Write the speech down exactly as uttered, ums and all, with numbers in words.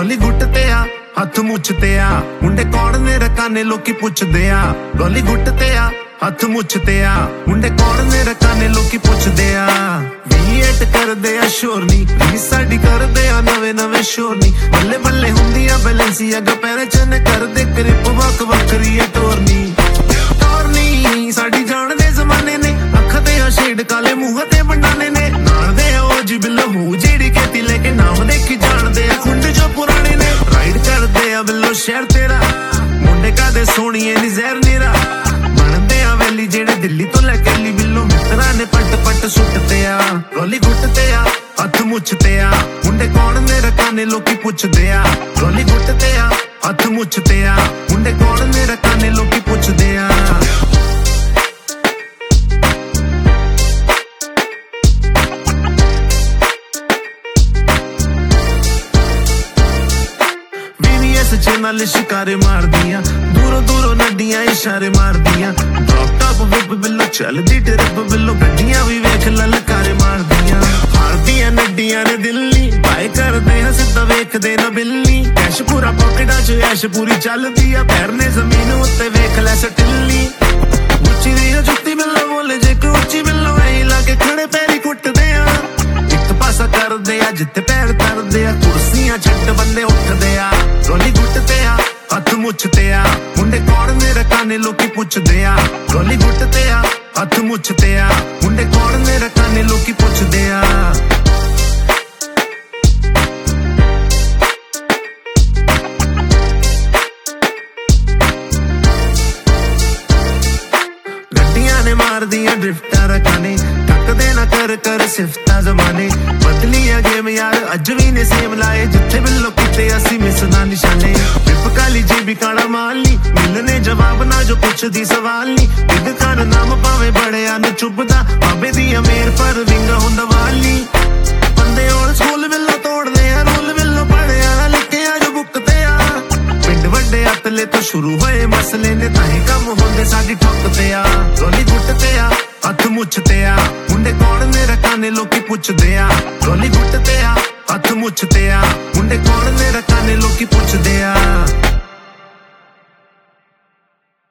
ਰੋਲੀ ਗੁੱਟ ਤੇ ਆ ਹੱਥ ਮੁੱਛ ਤੇ ਆ ਮੁੰਡੇ ਕੌਣ ਨੇ ਰਕਾਨੇ ਲੋਕੀ ਪੁੱਛਦੇ ਆ ਰੋਲੀ ਗੁੱਟ ਤੇ ਆ ਹੱਥ ਮੁੱਛ ਤੇ ਆ ਮੁੰਡੇ ਕੌਣ ਨੇ ਰਕਾਨੇ ਲੋਕੀ ਪੁੱਛਦੇ ਆ ਵੀਏਟ ਕਰਦੇ ਆ ਸ਼ੋਰ ਨੀ ਰੀ ਸਾਡੀ ਕਰਦੇ ਆ ਨਵੇਂ ਨਵੇਂ ਸ਼ੋਰ ਨੀ ਬੱਲੇ ਬੱਲੇ ਹੁੰਦੀਆਂ ਬੈਲੈਂਸੀ ਅਗਾ ਪੈਰੇ ਚੰਨ ਕਰਦੇ ਕਰਿਪ ਵਕ ਵਕਰੀ ਏ ਟੋਰਨੀ ਟੋਰਨੀ ਸਾਡੀ ਜਾਣ ਦੇ ਜ਼ਮਾਨੇ ਨੇ ਅੱਖ ਤੇ ਆ ਸ਼ੇਡ ਕਾਲੇ ਮੂੰਹ ਤੇ ਬੰਡਾਨੇ ਨੇ ਨਾਲ ਦੇ ਉਹ ਜੀ ਬਿੱਲੋ ਮੂੰਹ ਜਿਹੜੀ ਖੇਤੀ ਲੈ ਕੇ ਨਾਮ ਦੇਖੀ ਜਾਣਦੇ ਆ ਖੁੰਡ ਜੋ ਪੁਰਾਣੇ ਨੇ ਰਾਈਡ ਕਰਦੇ ਆ ਬਿੱਲੋ ਸ਼ਹਿਰ ਤੇਰਾ ਮੁੰਡੇ ਕਾਦੇ ਸੋਹਣੀਏ ਨੀ ਜ਼ਹਿਰ ਨੀਰਾ ਬਣਦੇ ਆ ਵੈਲੀ ਜਿਹੜੇ ਦਿੱਲੀ ਤੋਂ ਲੈ ਕੇ ਲੀ ਬਿੱਲੋ ਮਿੱਤਰਾਂ ਨੇ ਪੱਟ ਪੱਟ ਸੁੱਟਦੇ ਆ ਰੋਲੀ ਗੁੱਟ ਤੇ ਆ ਹੱਥ ਮੁੱਛ ਤੇ ਆ ਮੁੰਡੇ ਕੌਣ ਨੇ ਰਕਾਨੇ ਲੋਕੀ ਪੁੱਛਦੇ ਆ ਰੋਲੀ ਗੁੱਟ ਤੇ ਆ ਹੱਥ ਮੁੱਛ ਤੇ ਆ ਮੁੰਡੇ ਕੌਣ ਨੇ ਰਕਾਨੇ ਲੋਕੀ ਪੁੱਛਦੇ ਆ ਸੱਚੇ ਨਾਲ ਸ਼ਿਕਾਰੇ ਮਾਰਦੀਆਂ ਦੂਰੋਂ ਦੂਰੋਂ ਨੱਡੀਆਂ ਇਸ਼ਾਰੇ ਮਾਰਦੀਆਂ ਡ੍ਰੌਪ ਟਾਪ ਵਿਪ ਬਿੱਲੋ ਚੱਲਦੀ ਟਰਿਪ ਬਿੱਲੋ ਗੱਡੀਆਂ ਵੀ ਵੇਖ ਲਲਕਾਰੇ ਮਾਰਦੀਆਂ ਹਾਰਦੀਆਂ ਨੱਡੀਆਂ ਨੇ ਦਿੱਲੀ ਬਾਏ ਕਰਦੇ ਹਾਂ ਸਿੱਧਾ ਵੇਖਦੇ ਨਾ ਬਿੱਲੀ ਕੈਸ਼ ਪੂਰਾ ਪੌਕਟਾਂ ਚ ਐਸ਼ ਪੂਰੀ ਚੱਲਦੀ ਆ ਪੈਰ ਨੇ ਜ਼ਮੀਨ ਉੱਤੇ ਵੇਖ ਲੈ ਸਟਿੱਲੀ ਉੱਚੀ ਦੀ ਜੁੱਤੀ ਬਿੱਲੋ ਬੋਲੇ ਜੇ ਕਿ ਉੱਚੀ ਬਿੱਲੋ ਐ ਲਾ ਕੇ ਖੜੇ ਪੈਰੀ ਕੁੱਟਦੇ ਆ ਇੱਕ ਪਾਸਾ ਕਰਦੇ ਆ ਜਿੱਥੇ ਪੈਰ ਤਰਦੇ ਆ ਕੁਰਸੀਆਂ ਛੱਡ ਬੰਦੇ ਉੱਠਦੇ ਆ ਰੋਲੀ ਗੁੱਟ ਤੇ ਆ ਹੱਥ ਮੁੱਛ ਤੇ ਆ ਮੁੰਡੇ ਕੌਣ ਨੇ ਰਕਾਨੇ ਲੋਕੀ ਪੁੱਛਦੇ ਆ ਰੋਲੀ ਗੁੱਟ ਤੇ ਆ ਹੱਥ ਮੁੱਛ ਤੇ ਆ ਮੁੰਡੇ ਕੌਣ ਨੇ ਰਕਾਨੇ ਲੋਕੀ ਪੁੱਛਦੇ ਆ ਗੱਡੀਆਂ ਨੇ ਮਾਰਦੀਆਂ ਡ੍ਰਿਫਟਾਂ ਰਕਾਨੇ ਟੱਕਦੇ ਨਾ ਕਰ ਕਰ ਸਿਫਤਾਂ ਜ਼ਮਾਨੇ ਬਦਲੀਆਂ ਗੇਮ ਯਾਰ ਅੱਜ ਵੀ ਨੇ ਸੇਮ ਲਾਏ ਜਿੱਥੇ ਬਿੱਲੋ ਕਿਤੇ ਅਸੀਂ ਮਿਸ ਨਾ ਨਿਸ਼ਾਨੇ ਵਿਪ ਕਾਲੀ ਜੀ ਵੀ ਕਾਲਾ ਮਾਲ ਨੀ ਮਿਲਨੇ ਜਵਾਬ ਨਾ ਜੋ ਪੁੱਛਦੀ ਸਵਾਲ ਨੀ ਵਿਦ ਖਾਨ ਨਾਮ ਭਾਵੇਂ ਬੜਿਆ ਨੂੰ ਚੁੱਭਦਾ ਬਾਬੇ ਦੀ ਅਮੀਰ ਪਰ ਵਿੰਗ ਹੁੰਦਾ ਵਾਲੀ ਬੰਦੇ ਔਲ ਸਕੂਲ ਬਿੱਲੋ ਤੋੜਦੇ ਆ ਰੂਲ ਬਿੱਲੋ ਪੜਿਆ ਲਿਖਿਆ ਜੋ ਬੁੱਕ ਤੇ ਆ ਪਿੰਡ ਵੱਡੇ ਅਤਲੇ ਤੋਂ ਸ਼ੁਰੂ ਹੋਏ ਮਸਲੇ ਨੇ ਤਾਂ ਹੀ ਕੰਮ ਹੁੰਦੇ ਸਾਡੀ ਠੁੱਕ ਤੇ ਆ ਰੋਲੀ ਗੁੱਟ ਤੇ ਆ ਹੱਥ ਮੁੱਛ ਤੇ ਆ ਮੁੰਡੇ ਕੌਣ ਨੇ ਰਕਾਨੇ ਲੋਕੀ ਪੁੱਛਦੇ ਆ ਰੋਲੀ ਗੁੱਟ ਤੇ ਆ ਹੱਥ ਮੁੱਛ ਤੇ ਆ ਮੁੰਡੇ ਕੌਣ ਨੇ ਰਕਾਨੇ ਲੋਕੀ ਪੁੱਛਦੇ ਆ